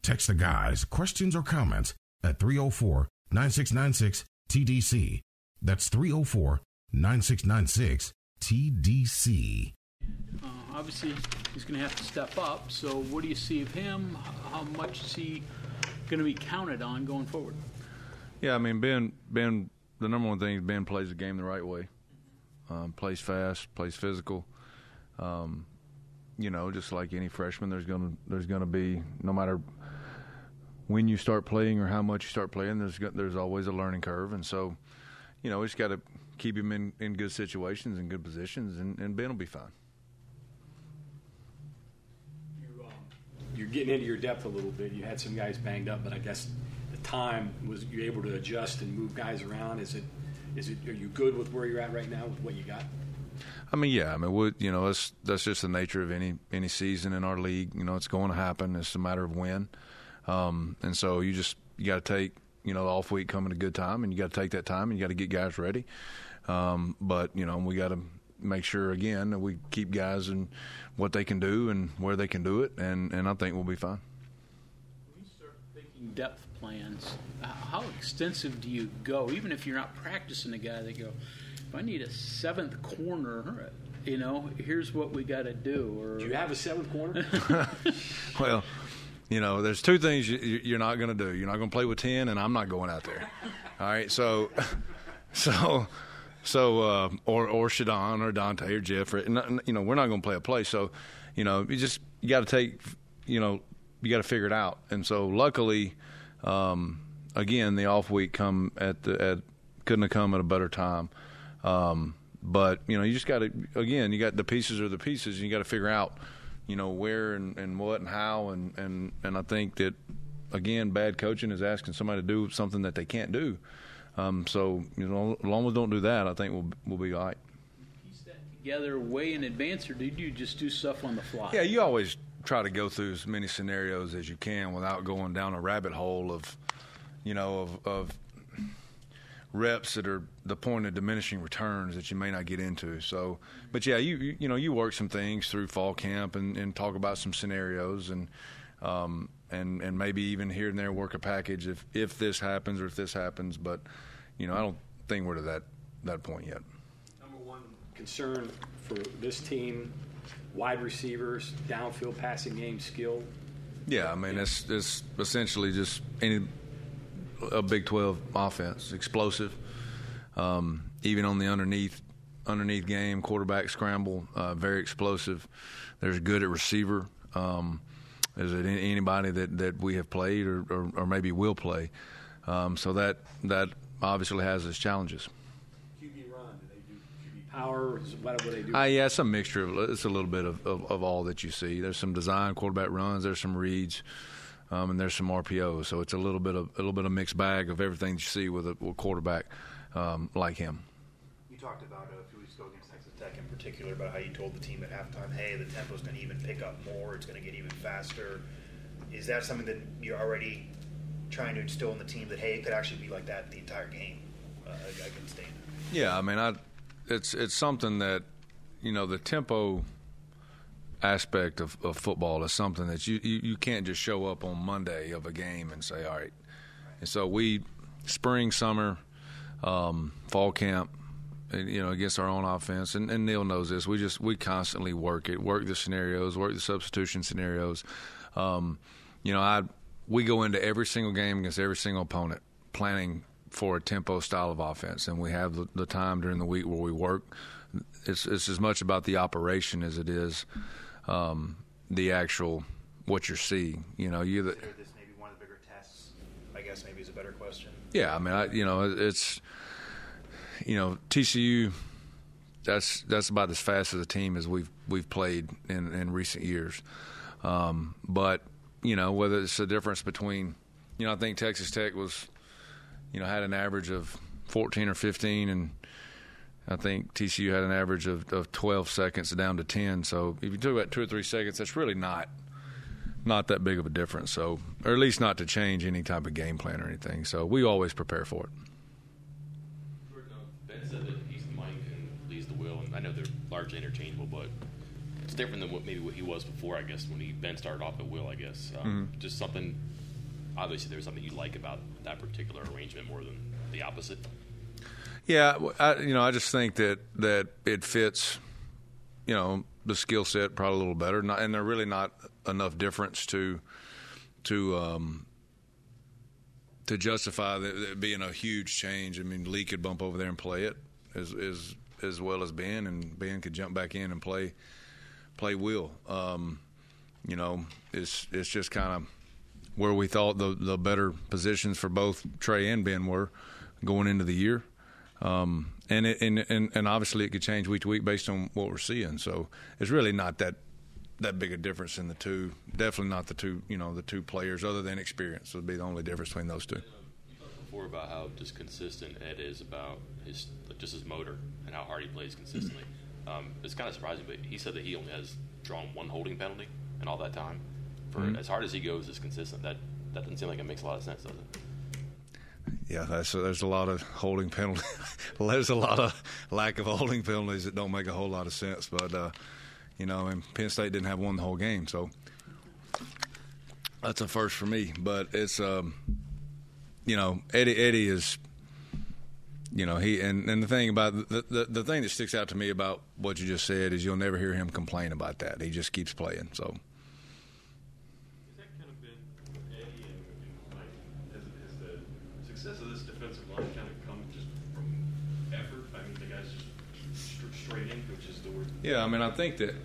Text the guys questions or comments at 304-9696-TDC. That's 304-9696-TDC. Obviously, he's going to have to step up. So what do you see of him? How much is he going to be counted on going forward? Yeah, I mean, Ben, the number one thing is Ben plays the game the right way. Plays fast, plays physical. Just like any freshman, there's gonna be, no matter when you start playing or how much you start playing, there's always a learning curve, and so, we just got to keep him in good situations and good positions, and Ben will be fine. You're getting into your depth a little bit. You had some guys banged up, but I guess the time was you able to adjust and move guys around. Are you good with where you're at right now with what you got? I mean, yeah. I mean, that's just the nature of any season in our league. It's going to happen. It's a matter of when. And so you got to take, the off week come at a good time, and you got to take that time, and you got to get guys ready. But we got to make sure, again, that we keep guys in what they can do and where they can do it, and I think we'll be fine. When you start thinking depth plans, how extensive do you go? Even if you're not practicing a guy, they go, if I need a seventh corner, here's what we got to do. Or do you have a seventh corner? Well, there's two things you're not going to do. You're not going to play with 10, and I'm not going out there. All right, so or Shadon or Dante or Jeff, we're not going to play a play. So, you got to take, you got to figure it out. And so, luckily, again, the off week couldn't have come at a better time. But you just got to, again, you got the pieces are the pieces, and you got to figure out, where and what and how, and I think that, again, bad coaching is asking somebody to do something that they can't do. So, as long as don't do that, I think we'll be all right. Piece that together way in advance, or did you just do stuff on the fly? Yeah, you always try to go through as many scenarios as you can without going down a rabbit hole of reps that are the point of diminishing returns that you may not get into. So, but yeah, you work some things through fall camp and talk about some scenarios and maybe even here and there work a package if this happens or if this happens. But, I don't think we're to that point yet. Number one concern for this team, wide receivers, downfield passing game skill. Yeah, I mean, it's essentially just a Big 12 offense, explosive. Even on the underneath game, quarterback scramble, very explosive. There's good at receiver. Is it anybody that we have played or maybe will play? So that obviously has its challenges. QB run, do they do QB power? What do they do? Yeah, it's a mixture. It's a little bit of all that you see. There's some design quarterback runs. There's some reads. And there's some RPOs, so it's a little bit of mixed bag of everything that you see with a quarterback like him. You talked about a few weeks ago against Texas Tech in particular about how you told the team at halftime, hey, the tempo's going to even pick up more, it's going to get even faster. Is that something that you're already trying to instill in the team that, hey, it could actually be like that the entire game against Dana? Yeah, I mean, it's something that, the tempo aspect of football is something that you can't just show up on Monday of a game and say, all right. And so spring, summer, fall camp, against our own offense, and Neil knows this, we constantly work the scenarios, work the substitution scenarios. We go into every single game against every single opponent planning for a tempo style of offense, and we have the time during the week where we work. It's as much about the operation as it is the actual what you're seeing. Consider this maybe one of the bigger tests, I guess maybe is a better question. Yeah, I mean, it's TCU. That's about as fast as a team as we've played in recent years. But whether it's a difference between, I think Texas Tech was, had an average of 14 or 15, and I think TCU had an average of 12 seconds down to 10. So if you talk about 2 or 3 seconds, that's really not that big of a difference. So, or at least not to change any type of game plan or anything. So we always prepare for it. Ben said that he's the mic and Lee's the wheel, and I know they're largely interchangeable, but it's different than what he was before, I guess, when Ben started off at Will, I guess. Just something, obviously there's something you like about that particular arrangement more than the opposite. Yeah, I just think that it fits, the skill set probably a little better, and they're really not enough difference to justify that being a huge change. I mean, Lee could bump over there and play it as well as Ben, and Ben could jump back in and play Will. It's just kind of where we thought the better positions for both Trey and Ben were going into the year. And obviously it could change week to week based on what we're seeing. So it's really not that big a difference in the two. Definitely not the two players, other than experience would be the only difference between those two. You talked before about how just consistent Ed is about his motor and how hard he plays consistently. It's kind of surprising, but he said that he only has drawn one holding penalty in all that time. For as hard as he goes, as consistent. That doesn't seem like it makes a lot of sense, does it? Yeah, there's a lot of holding penalties. There's a lot of lack of holding penalties that don't make a whole lot of sense. But, and Penn State didn't have one the whole game. So that's a first for me. But it's, Eddie is, he and the thing about the thing that sticks out to me about what you just said is you'll never hear him complain about that. He just keeps playing. So. Success of this defensive line kind of come just from effort. I mean, the guys just straight into it, just the word. Yeah, I mean, I think that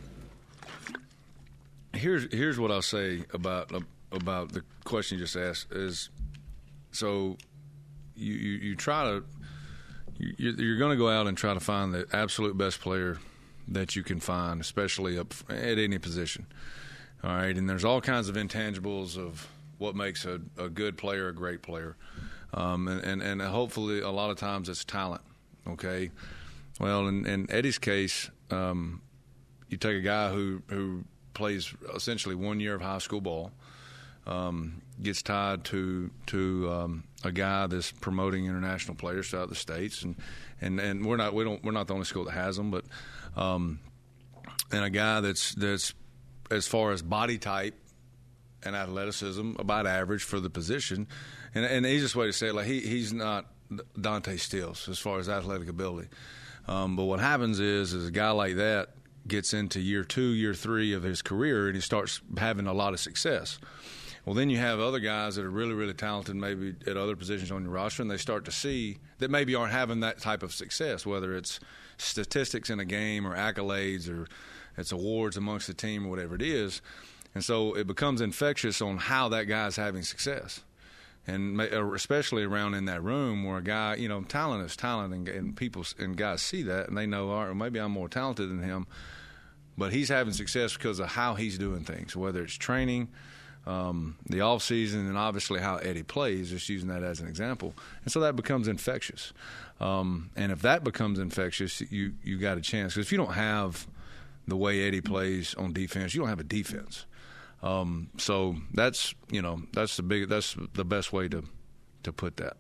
here's what I'll say about the question you just asked is, so you try to you're going to go out and try to find the absolute best player that you can find, especially up at any position. All right, and there's all kinds of intangibles of what makes a good player a great player. And hopefully a lot of times it's talent, okay? Well, in Eddie's case, you take a guy who plays essentially 1 year of high school ball, gets tied to a guy that's promoting international players throughout the states, and we're not the only school that has them, but and a guy that's as far as body type and athleticism about average for the position. And the easiest way to say it, like he's not Dante Stills as far as athletic ability. But what happens is a guy like that gets into year 2, year 3 of his career, and he starts having a lot of success. Well, then you have other guys that are really, really talented maybe at other positions on your roster, and they start to see that maybe aren't having that type of success, whether it's statistics in a game or accolades or it's awards amongst the team or whatever it is. And so it becomes infectious on how that guy's having success. And especially around in that room where a guy, talent is talent, and people and guys see that, and they know, all right, maybe I'm more talented than him, but he's having success because of how he's doing things, whether it's training, the off season, and obviously how Eddie plays. Just using that as an example, and so that becomes infectious. And if that becomes infectious, you got a chance, because if you don't have the way Eddie plays on defense, you don't have a defense. So that's the best way to put that.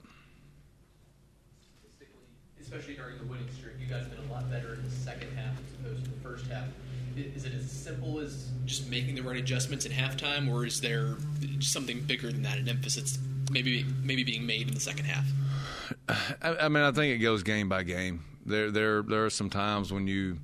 Especially during the winning streak, you guys have been a lot better in the second half as opposed to the first half. Is it as simple as just making the right adjustments at halftime, or is there something bigger than that, an emphasis maybe being made in the second half? I mean, I think it goes game by game. There are some times when you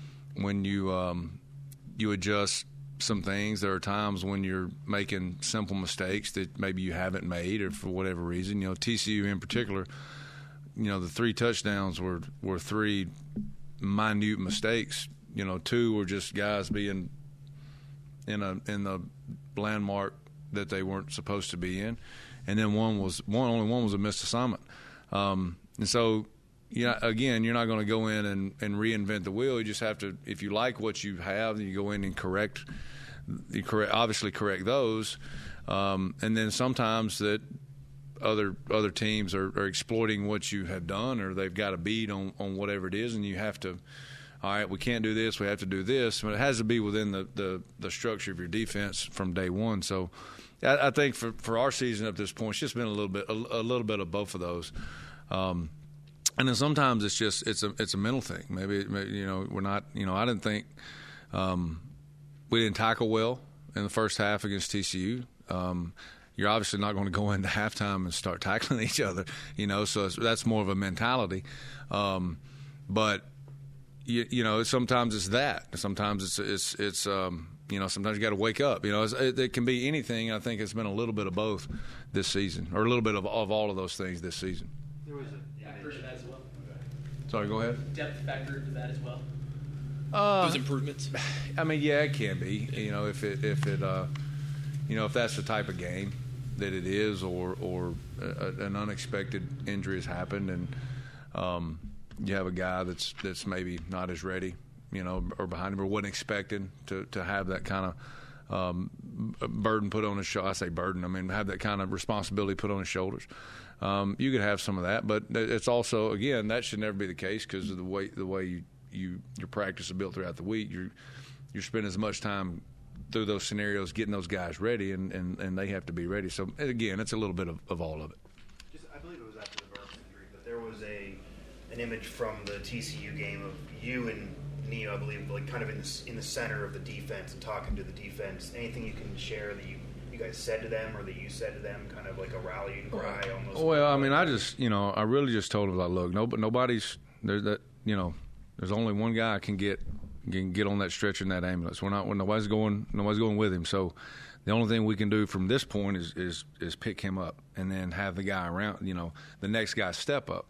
adjust some things. There are times when you're making simple mistakes that maybe you haven't made, or for whatever reason. TCU in particular, the 3 touchdowns were 3 minute mistakes. 2 were just guys being in the landmark that they weren't supposed to be in, and then only one was a missed assignment. And so, again, you're not going to go in and reinvent the wheel. You just have to, if you like what you have, you go in and obviously correct those. And then sometimes that other teams are exploiting what you have done, or they've got a beat on whatever it is, and you have to, all right, we can't do this, we have to do this. But it has to be within the structure of your defense from day one. So I think for our season up to this point, it's just been a little bit of both of those. And then sometimes it's a mental thing. Maybe we're not. I didn't think we didn't tackle well in the first half against TCU. You're obviously not going to go into halftime and start tackling each other, so that's more of a mentality. But sometimes it's that. Sometimes it's sometimes you got to wake up. It can be anything. I think it's been a little bit of both this season, or a little bit of all of those things this season. There was a factor to that as well. Sorry, go ahead. Depth factor to that as well. Those improvements. I mean, yeah, it can be. If that's the type of game that it is, or an unexpected injury has happened, and you have a guy that's maybe not as ready, or behind him, or wasn't expected to have that kind of burden put on his shoulder. I say burden. I mean, have that kind of responsibility put on his shoulders. You could have some of that, but it's also, again, that should never be the case because of the way your practice is built throughout the week. You're spending as much time through those scenarios getting those guys ready, and they have to be ready. So, again, it's a little bit of all of it. I believe it was after the Burns injury, but there was an image from the TCU game of you and Neo, I believe, like kind of in the center of the defense and talking to the defense. Anything you can share that you guys said to them or that you said to them, kind of like a rallying cry almost? Well, I mean, I really just told them, like, look, nobody's there's that, there's only one guy can get on that stretcher in that ambulance. Nobody's going with him. So the only thing we can do from this point is pick him up and then have the guy around, the next guy step up.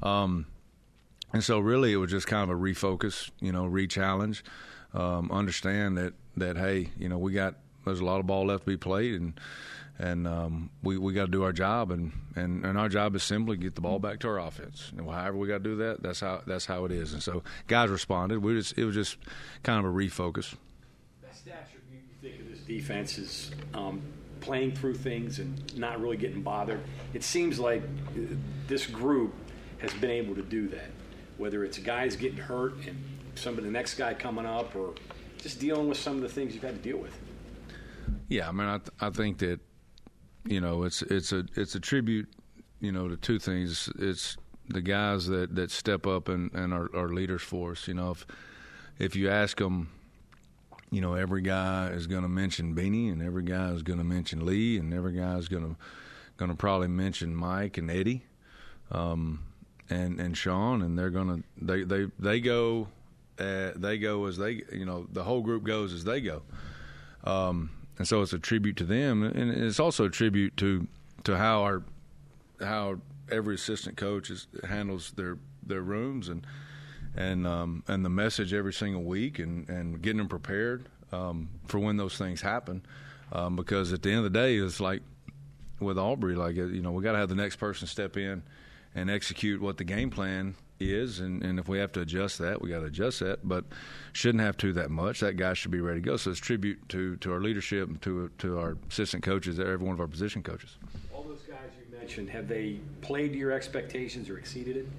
And so really it was just kind of a refocus, re-challenge, understand that hey, there's a lot of ball left to be played, and we got to do our job, and our job is simply get the ball back to our offense. And however we got to do that, that's how it is. And so guys responded. It was just kind of a refocus. Staff, you think of this defense as playing through things and not really getting bothered. It seems like this group has been able to do that, whether it's guys getting hurt and the next guy coming up, or just dealing with some of the things you've had to deal with. Yeah, I mean, I think that it's a tribute, to two things. It's the guys that step up and are leaders for us. If you ask them, every guy is going to mention Beanie, and every guy is going to mention Lee, and every guy is going to probably mention Mike and Eddie, and Sean, and they're going to they go as they the whole group goes as they go. And so it's a tribute to them, and it's also a tribute to how every assistant coach handles their rooms and the message every single week, and getting them prepared for when those things happen. Because at the end of the day, it's like with Aubrey, we got to have the next person step in and execute what the game plan is, and if we have to adjust that, we got to adjust that, but shouldn't have to that much. That guy should be ready to go. So it's tribute to our leadership and to our assistant coaches, every one of our position coaches. All those guys you mentioned, have they played to your expectations or exceeded it?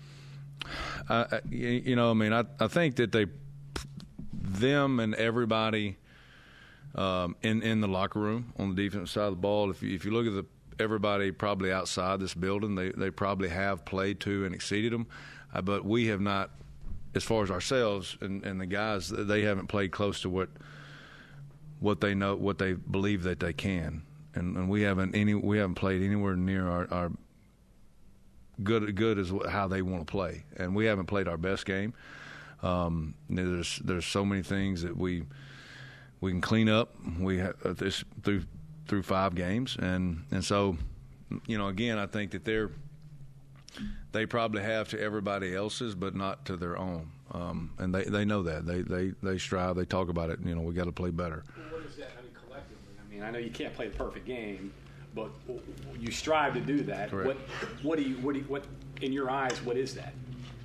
I think that them and everybody in the locker room on the defensive side of the ball, if you look at everybody probably outside this building, they probably have played to and exceeded them, but we have not, as far as ourselves and the guys, they haven't played close to what they know, what they believe that they can, and we haven't played anywhere near our good as how they want to play, and we haven't played our best game. There's so many things that we can clean up. We have this through 5 games, and so again, I think that they probably have to everybody else's, but not to their own, and they know that they strive, they talk about it. We got to play better. What is that? Collectively, I know you can't play the perfect game, but you strive to do that. Correct. What in your eyes, what is that?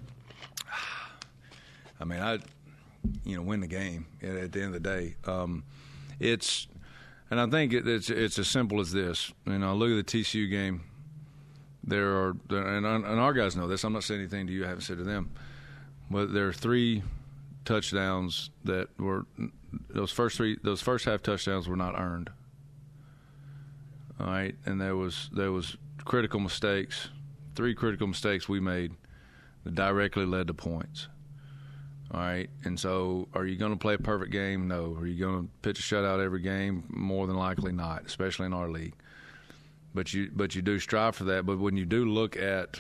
I mean, win the game at the end of the day. It's. And I think it's as simple as this. Look at the TCU game. And our guys know this. I'm not saying anything to you I haven't said to them. But there are 3 touchdowns that were those first half touchdowns were not earned. All right, and there was critical mistakes, 3 critical mistakes we made that directly led to points. All right, and so are you going to play a perfect game? No. Are you going to pitch a shutout every game? More than likely not, especially in our league. But you do strive for that. But when you do look at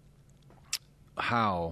how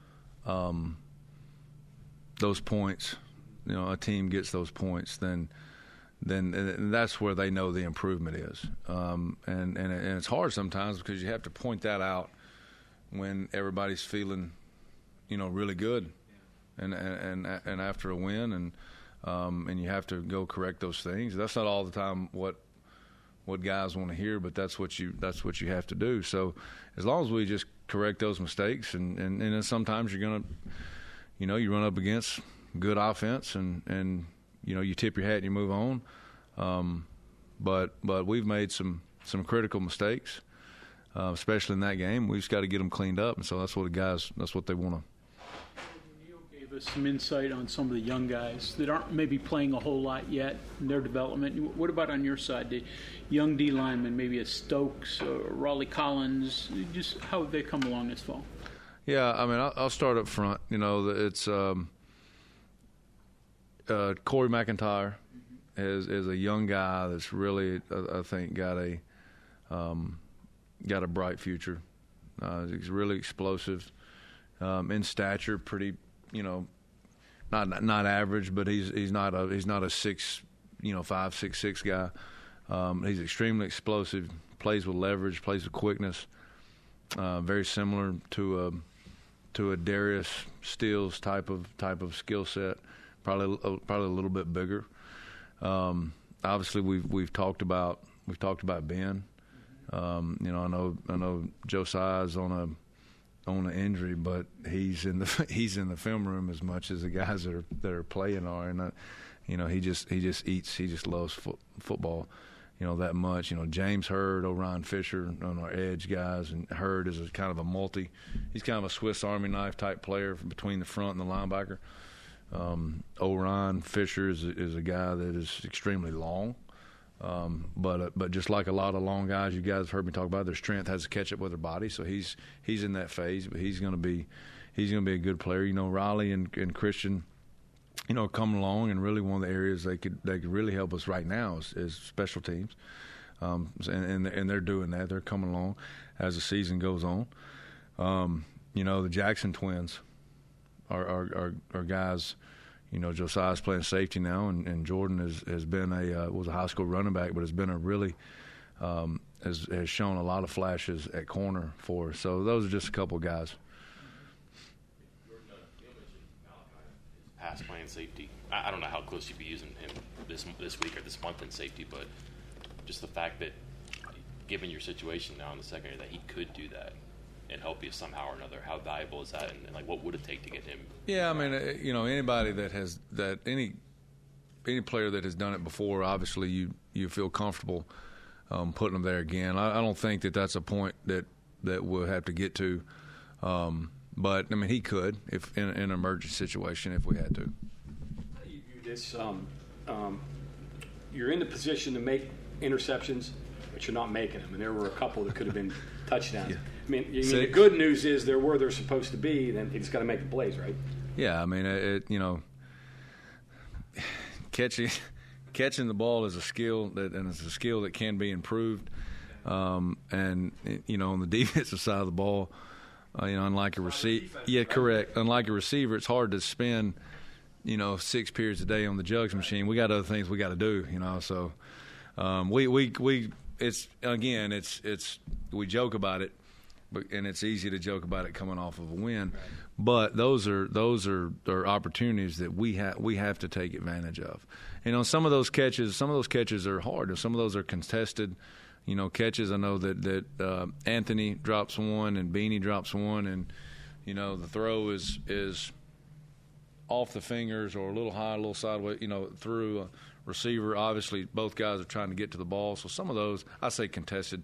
those points, a team gets those points, then that's where they know the improvement is. And it's hard sometimes because you have to point that out when everybody's feeling, really good. And after a win, and you have to go correct those things. That's not all the time what guys want to hear, but that's what you have to do. So as long as we just correct those mistakes, and then sometimes you're gonna, you run up against good offense, and you tip your hat and you move on. But we've made some critical mistakes, especially in that game. We've just got to get them cleaned up, and so that's what they want to. Gave us some insight on some of the young guys that aren't maybe playing a whole lot yet in their development. What about on your side, the young D linemen, maybe a Stokes or Raleigh Collins? Just how have they come along this fall? Yeah, I mean, I'll start up front. It's Corey McIntyre is a young guy that's really, I think, got a bright future. He's really explosive, in stature, pretty. Not average, but he's not a 5'6", 6'6" guy. He's extremely explosive. Plays with leverage. Plays with quickness. Very similar to a Darius Steele type of skill set. Probably a little bit bigger. Obviously, we've talked about Ben. I know Josiah's on an injury, but he's in the film room as much as the guys that are playing are, and he just loves football, that much. James Hurd, Orion Fisher on our edge guys, and Hurd is kind of a multi. He's kind of a Swiss Army knife type player between the front and the linebacker. Orion Fisher is a guy that is extremely long. But just like a lot of long guys you guys have heard me talk about, their strength has to catch up with their body. So he's in that phase, but he's going to be a good player. Riley and Christian, coming along, and really one of the areas they could really help us right now is special teams. And they're doing that. They're coming along as the season goes on. The Jackson twins are guys. Josiah's playing safety now, and Jordan has been was a high school running back, but has been a really has shown a lot of flashes at corner for us. So those are just a couple of guys. Pass playing safety. I don't know how close you'd be using him this week or this month in safety, but just the fact that, given your situation now in the secondary, that he could do that and help you somehow or another, how valuable is that, and what would it take to get him? Yeah, I mean, anybody any player that has done it before, obviously you feel comfortable putting them there again. I don't think that's a point that we'll have to get to, but I mean, he could if in an emergency situation if we had to. How do you view this? You're in the position to make interceptions, but you're not making them, and there were a couple that could have been touchdowns. Yeah. I mean, the good news is they're where they're supposed to be. Then you just got to make the plays, right? Yeah, I mean, catching the ball is a skill and it's a skill that can be improved. And on the defensive side of the ball, unlike a receiver, unlike a receiver, it's hard to spend 6 periods a day on the jugs machine. We got other things we got to do, So we joke about it. And it's easy to joke about it coming off of a win, right. But those are opportunities that we have to take advantage of. Some of those catches are hard. Some of those are contested, catches. I know that Anthony drops one and Beanie drops one, and the throw is off the fingers or a little high, a little sideways, through a receiver. Obviously, both guys are trying to get to the ball, so some of those I say contested.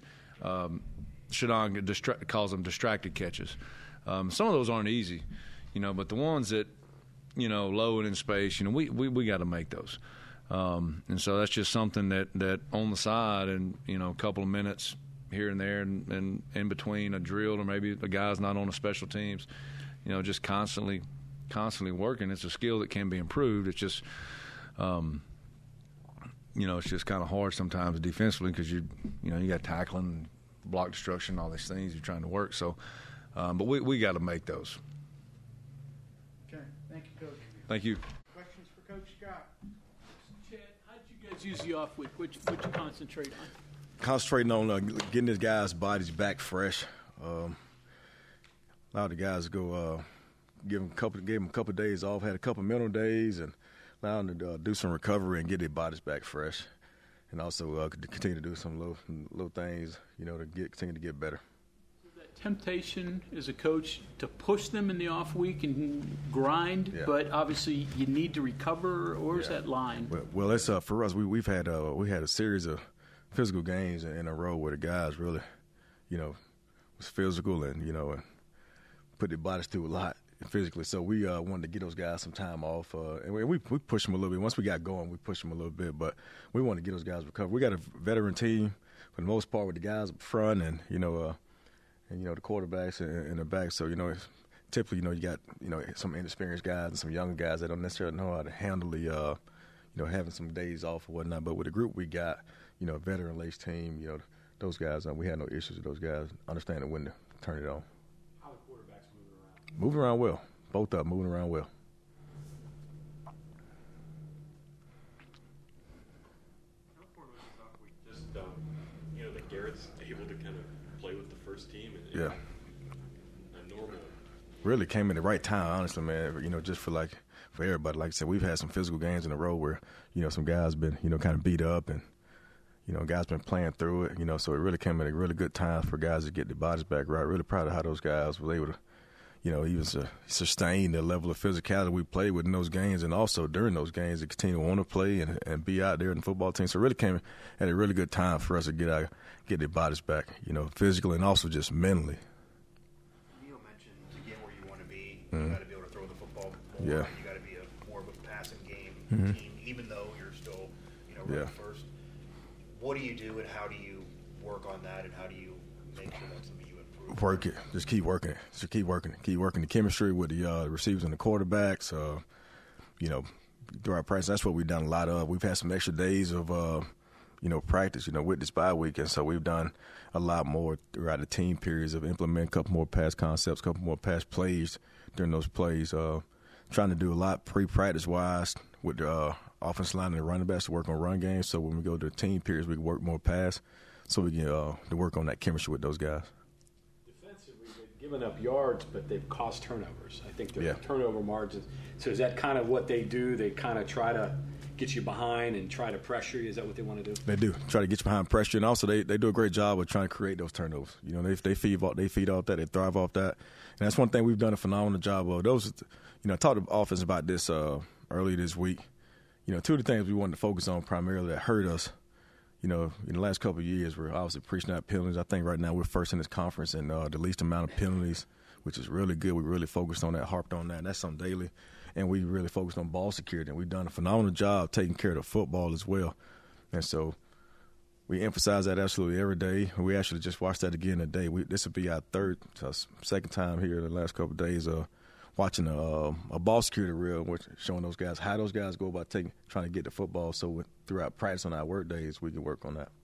Shadon calls them distracted catches. Some of those aren't easy, but the ones that, low and in space, we got to make those. And so that's just something that on the side and, a couple of minutes here and there and in between a drill or maybe the guy's not on the special teams, just constantly constantly working. It's a skill that can be improved. It's just, it's just kind of hard sometimes defensively because you got tackling, block destruction, all these things you're trying to work. So, but we got to make those. Okay, thank you, Coach. Thank you. Questions for Coach Scott? Chad, how did you guys use the off week? What you concentrate on? Concentrating on getting these guys' bodies back fresh. A lot of the guys go gave them a couple of days off, had a couple of mental days, and allow them to do some recovery and get their bodies back fresh, and also continue to do some little things, to continue to get better. That temptation as a coach to push them in the off week and grind, Yeah. but obviously you need to recover. Or is that line? Well, it's for us. We had a series of physical games in a row where the guys really, was physical and and put their bodies through a lot physically. So we wanted to get those guys some time off, and we pushed them a little bit. Once we got going, we pushed them a little bit, but we wanted to get those guys recovered. We got a veteran team for the most part with the guys up front and the quarterbacks in the back. So typically you got some inexperienced guys and some younger guys that don't necessarily know how to handle the having some days off or whatnot. But with the group we got, a veteran laced team, those guys, we had no issues with those guys understanding when to turn it on. How are the quarterbacks moving around? Moving around well. Both of them moving around well. How important was this off week? Just, that Garrett's able to kind of play with the first team and Yeah. a normal. Really came in the right time, honestly, man. Just for everybody. Like I said, we've had some physical games in a row where, some guys been, kind of beat up and, guys been playing through it, so it really came at a really good time for guys to get their bodies back right. Really proud of how those guys were able to, even sustain the level of physicality we played with in those games, and also during those games to continue to want to play and be out there in the football team. So it really came at a really good time for us to get their bodies back, physically and also just mentally. Neil mentioned to get where you want to be, Mm-hmm. you got to be able to throw the football more. Yeah. You got to be more of a passing game Mhm. team, even though you're still, running Yeah. first. What do you do, and how do you work on that, and how do you make sure that's something you improve? Work it. Just keep working it. Just keep working it. Keep working the chemistry with the receivers and the quarterbacks. Throughout practice, that's what we've done a lot of. We've had some extra days of, practice, with this bye week. And so we've done a lot more throughout the team periods of implementing a couple more pass concepts, a couple more pass plays during those plays. Trying to do a lot pre-practice-wise with the offensive line and the running backs to work on run games. So when we go to the team periods, we can work more pass so we can to work on that chemistry with those guys. Defensively, they've given up yards, but they've caused turnovers. I think their Yeah. turnover margins. So is that kind of what they do? They kind of try to get you behind and try to pressure you? Is that what they want to do? They do try to get you behind pressure, and also they do a great job of trying to create those turnovers. They feed off that, they thrive off that, and that's one thing we've done a phenomenal job of. Those, I talked to the offense about this earlier this week. Two of the things we wanted to focus on primarily that hurt us, in the last couple of years, we're obviously preaching out penalties. I think right now we're first in this conference and the least amount of penalties, which is really good. We really focused on that, harped on that, and that's something daily. And we really focused on ball security, and we've done a phenomenal job taking care of the football as well. And so we emphasize that absolutely every day. We actually just watched that again today. This will be our second time here in the last couple of days watching a ball security reel, which showing those guys how those guys go about trying to get the football. So throughout practice on our work days, we can work on that.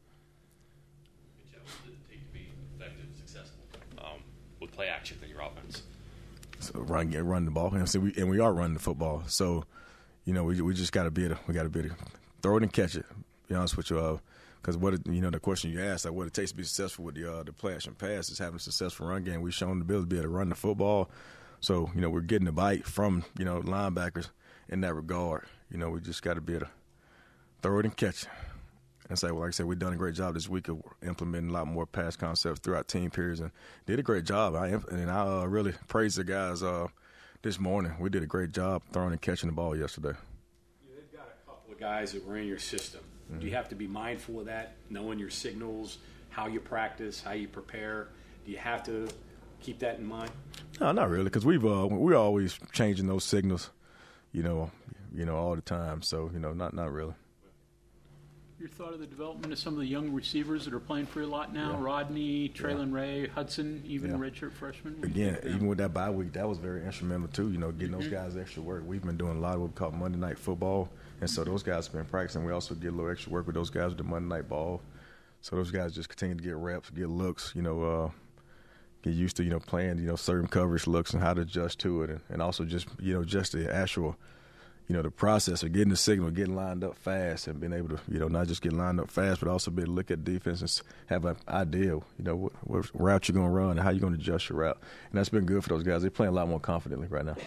What does it take to be effective, successful with play action in your offense? So run the ball, and we are running the football. So, we just got to be able to throw it and catch it. Be honest with you, because the question you asked, what it takes to be successful with the play action pass is having a successful run game. We've shown the ability to be able to run the football. So, we're getting the bite from linebackers in that regard. We just got to be able to throw it and catch it. And say, like I said, we've done a great job this week of implementing a lot more pass concepts throughout team periods, and did a great job. I really praise the guys this morning. We did a great job throwing and catching the ball yesterday. They've got a couple of guys that were in your system. Mm-hmm. Do you have to be mindful of that, knowing your signals, how you practice, how you prepare? Do you have to keep that in mind? No, not really, because we're always changing those signals, all the time. So not really. your thought of the development of some of the young receivers that are playing for you a lot now? Yeah. Rodney, Traylon Ray, Hudson, even redshirt freshman. Again, even with that bye week, that was very instrumental too. Getting those guys extra work. We've been doing a lot of what we call Monday Night Football, and so those guys have been practicing. We also get a little extra work with those guys with the Monday Night Ball. So those guys just continue to get reps, get looks. Get used to playing certain coverage looks and how to adjust to it, and also just just the actual. The process of getting the signal, getting lined up fast, and being able to, not just get lined up fast, but also be able to look at defense and have an idea, what route you're going to run and how you're going to adjust your route. And that's been good for those guys. They're playing a lot more confidently right now.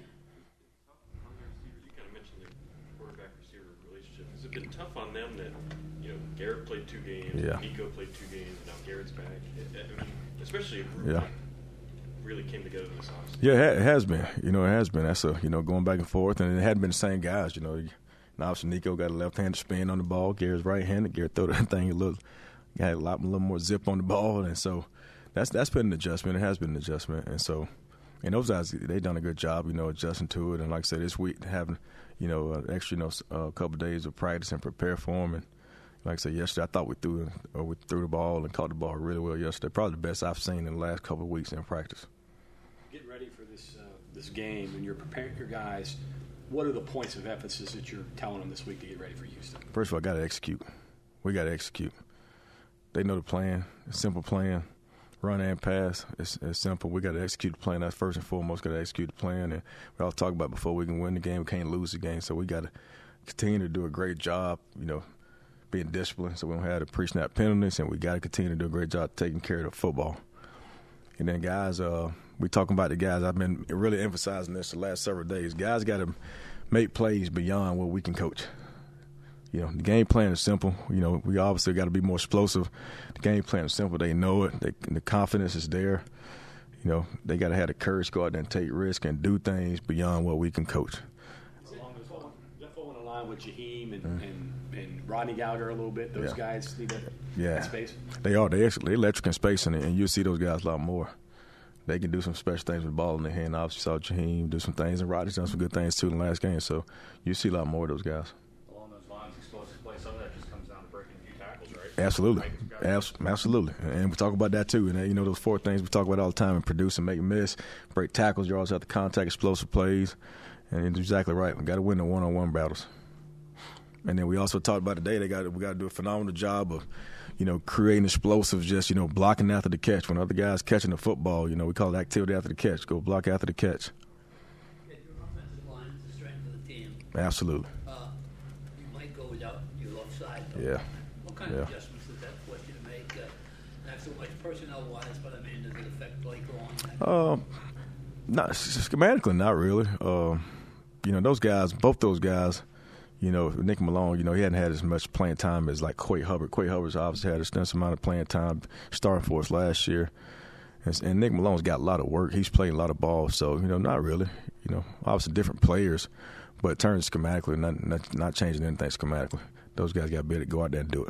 You kind of mentioned the quarterback-receiver relationship. Has it been tough on them that, Garrett played 2 games, Nico played 2 games, and now Garrett's back? I mean, especially a group that really came together this offseason. Yeah, it has been. It has been. That's going back and forth, and it hadn't been the same guys. And obviously Nico got a left-handed spin on the ball. Garrett's right-handed. Garrett threw that thing got a little more zip on the ball, and so that's been an adjustment. It has been an adjustment, and so those guys they've done a good job, adjusting to it. And like I said, this week having an extra a couple of days of practice and prepare for them. And like I said yesterday, I thought we threw the ball and caught the ball really well yesterday. Probably the best I've seen in the last couple of weeks in practice. Getting ready for this game, and you're preparing your guys. What are the points of emphasis that you're telling them this week to get ready for Houston? First of all, got to execute. We got to execute. They know the plan. It's simple plan. Run and pass. It's simple. We got to execute the plan. That's first and foremost. Got to execute the plan. And we all talked about before we can win the game, we can't lose the game. So we got to continue to do a great job. Being disciplined, so we don't have the pre-snap penalties, and we got to continue to do a great job taking care of the football. And then, guys, we talking about the guys. I've been really emphasizing this the last several days. Guys got to make plays beyond what we can coach. The game plan is simple. We obviously got to be more explosive. The game plan is simple. They know it. The confidence is there. They got to have the courage to go out there and take risks and do things beyond what we can coach. Is that falling in line with Jaheim and Rodney Gallagher a little bit? Those guys need that space? They are. They're electric in space, and you'll see those guys a lot more. They can do some special things with the ball in their hand. Obviously, saw Jaheim do some things, and Rodney's done some good things, too, in the last game. So you see a lot more of those guys. Along those lines, explosive play, some of that just comes down to breaking a few tackles, right? Absolutely. Absolutely. And we talk about that, too. And, those 4 things we talk about all the time: and produce and make miss, break tackles. You always have to contact, explosive plays. And you're exactly right. We got to win the one-on-one battles. And then we also talked about today, we got to do a phenomenal job of, creating explosives, just, blocking after the catch. When other guys catching the football, we call it activity after the catch. Go block after the catch. Your offensive line is the strength of the team. Absolutely. You might go without your left side. Yeah. What kind of adjustments does that force you to make? Not so much personnel-wise, but, does it affect play calling? Not schematically, not really. Those guys, both those guys, Nick Malone, he hadn't had as much playing time as like Quay Hubbard. Quay Hubbard's obviously had an extensive amount of playing time starting for us last year. And Nick Malone's got a lot of work. He's playing a lot of ball. So, not really. Obviously different players, but in terms schematically, not changing anything schematically. Those guys got to be able to go out there and do it.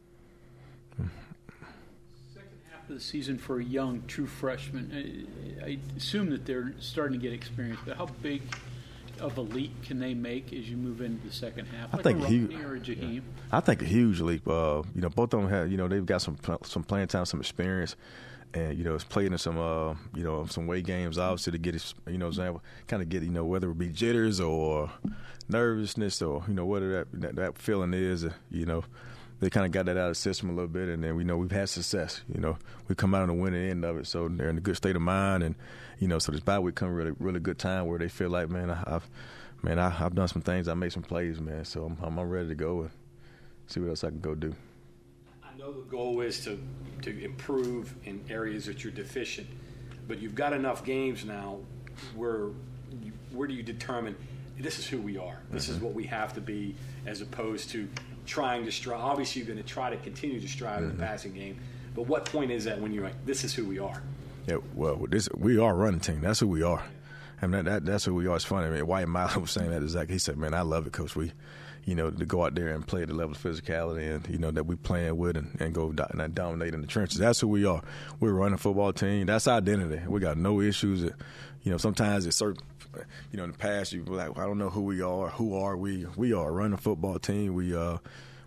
Second half of the season for a young, true freshman, I assume that they're starting to get experience, but how big of a leap can they make as you move into the second half? I think a Rodney or a Jaheim? Yeah. I think a huge leap. Both of them have, they've got some playing time, some experience, and it's played in some, some weight games, obviously to get, example, kind of get, whether it be jitters or nervousness or whatever that feeling is, they kind of got that out of the system a little bit, and then we've had success. We come out on the winning end of it, so they're in a good state of mind, and so this bye week come really, really good time where they feel like, man, I've done some things, I made some plays, man, so I'm ready to go and see what else I can go do. I know the goal is to improve in areas that you're deficient, but you've got enough games now where do you determine this is who we are, this is what we have to be, as opposed to trying to strive. Obviously, you're going to try to continue to strive in the passing game, but what point is that when you're like, this is who we are? Yeah, well, we are a running team. That's who we are. I mean, that's who we are. It's funny. I mean, Wyatt Miles was saying that exactly. He said, man, I love it, Coach. We, to go out there and play at the level of physicality and, that we playing with and go and dominate in the trenches. That's who we are. We're a running football team. That's our identity. We got no issues. Sometimes it's certain, in the past, you be like, I don't know who we are. Who are we? We are a running football team. We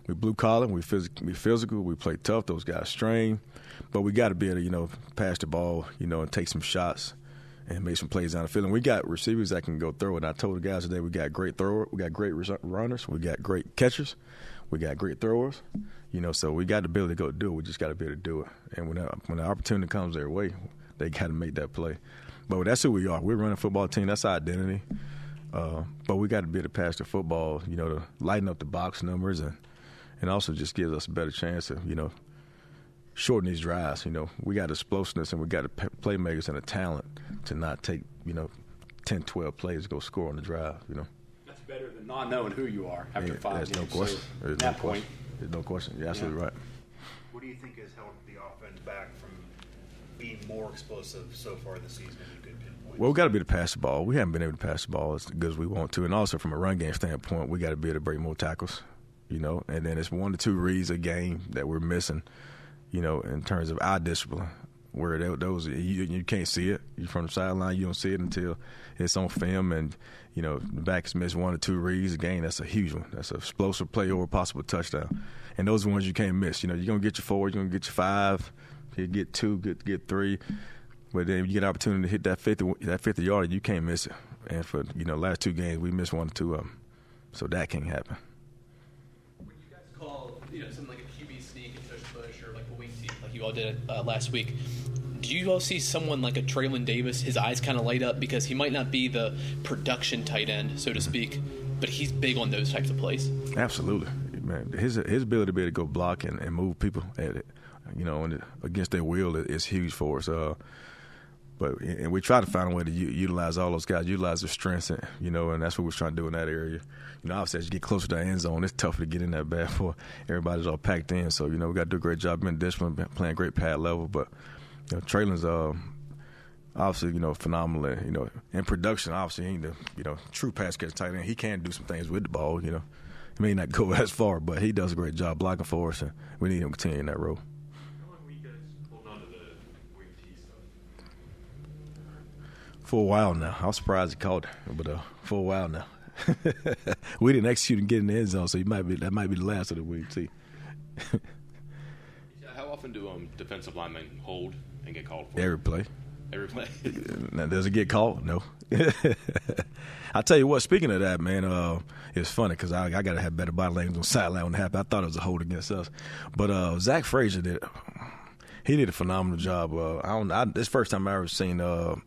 we blue collar, we physical, we play tough. Those guys strain, but we got to be able to pass the ball, and take some shots and make some plays down the field. And we got receivers that can go throw it. And I told the guys today we got great throwers, we got great runners, we got great catchers, we got great throwers. So we got the ability to go do it. We just got to be able to do it. And when the opportunity comes their way, they got to make that play. But that's who we are. We're running a football team. That's our identity. But we got to be able to pass the football, to lighten up the box numbers and also just gives us a better chance to, shorten these drives. We got explosiveness and we got the playmakers and the talent to not take, 10, 12 plays to go score on the drive, That's better than not knowing who you are after 5 games. There's no question. So at that point. There's no question. You're absolutely right. What do you think has held the offense back from being more explosive so far this season? Well, we got to be able to pass the ball. We haven't been able to pass the ball as good as we want to. And also from a run game standpoint, we got to be able to break more tackles, and then it's 1 to 2 reads a game that we're missing, in terms of our discipline, where those you can't see it. You're from the sideline, you don't see it until it's on film, and, the back has missed 1 or 2 reads a game. That's a huge one. That's an explosive play or a possible touchdown. And those are ones you can't miss. You're going to get your 4, you're going to get your 5, you get 2, get 3. But then you get an opportunity to hit that 50 yard, you can't miss it. And for last 2 games, we missed 1 or 2 of them, so that can't happen. When you guys call something like a QB sneak and tush push or like a wing team, like you all did last week, do you all see someone like a Traylon Davis? His eyes kind of light up because he might not be the production tight end, so to speak, but he's big on those types of plays. Absolutely, man. His ability to be able to go block and move people at it, against their will is huge for us. And we try to find a way to utilize all those guys, utilize their strengths, and that's what we're trying to do in that area. Obviously, as you get closer to the end zone, it's tougher to get in that bad for everybody's all packed in. So, we got to do a great job being disciplined, playing great pad level. But, Traylon's obviously, phenomenal. In production, obviously, he ain't the true pass catch tight end. He can do some things with the ball. He may not go as far, but he does a great job blocking for us, and we need him to continue in that role. For a while now. I was surprised he caught it, but for a while now. We didn't execute and get in the end zone, so that might be the last of the week, too. How often do defensive linemen hold and get called for? Every play. Every play? Now, does it get called? No. I tell you what, speaking of that, man, it's funny because I got to have better body language on the sideline when it happened. I thought it was a hold against us. But Zach Frazier did a phenomenal job. This first time I ever seen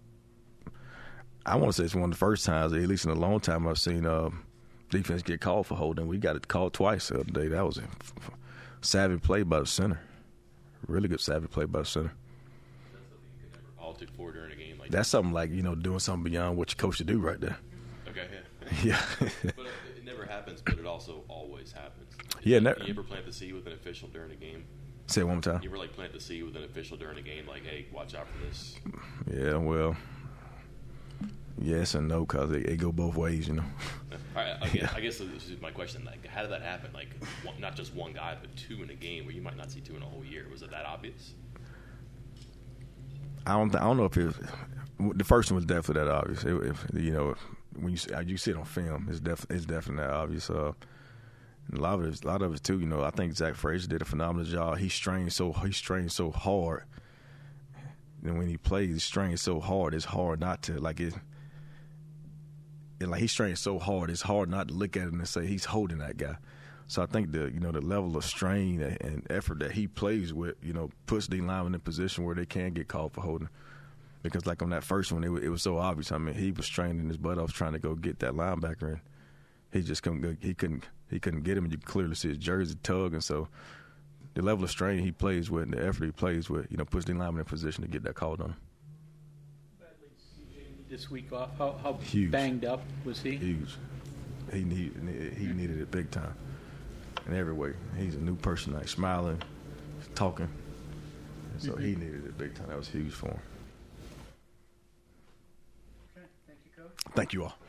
I want to say it's one of the first times, at least in a long time, I've seen defense get called for holding. We got it called twice the other day. That was a savvy play by the center. Really good savvy play by the center. That's something you could never politic for during a game like that's something like, doing something beyond what your coach should do right there. Okay, yeah. But it never happens, but it also always happens. Yeah, you ever plant the seed with an official during a game? Say it one more time. You ever plant the seed with an official during a game, like, hey, watch out for this? Yeah, well, yes and no, because they go both ways, All right, I guess this is my question. Like, how did that happen? Like, not just one guy, but 2 in a game where you might not see 2 in a whole year. Was it that obvious? I don't know if the first one was definitely that obvious. When you see it on film, it's definitely that obvious. A lot of it too. I think Zach Frazier did a phenomenal job. He strained so hard, and when he plays, he strains so hard. It's hard not to like it. Like he strains so hard, it's hard not to look at him and say he's holding that guy. So I think the level of strain and effort that he plays with, puts the lineman in a position where they can get called for holding. Because like on that first one, it was so obvious. I mean, he was straining his butt off trying to go get that linebacker, and he just couldn't. He couldn't get him, and you could clearly see his jersey tug. And so the level of strain he plays with and the effort he plays with, puts the lineman in a position to get that called on him. This week off, how Huge. Banged up was he? Huge. He needed it big time in every way. He's a new person, like smiling, talking, and so he needed it big time. That was huge for him. Okay, thank you, Coach. Thank you all.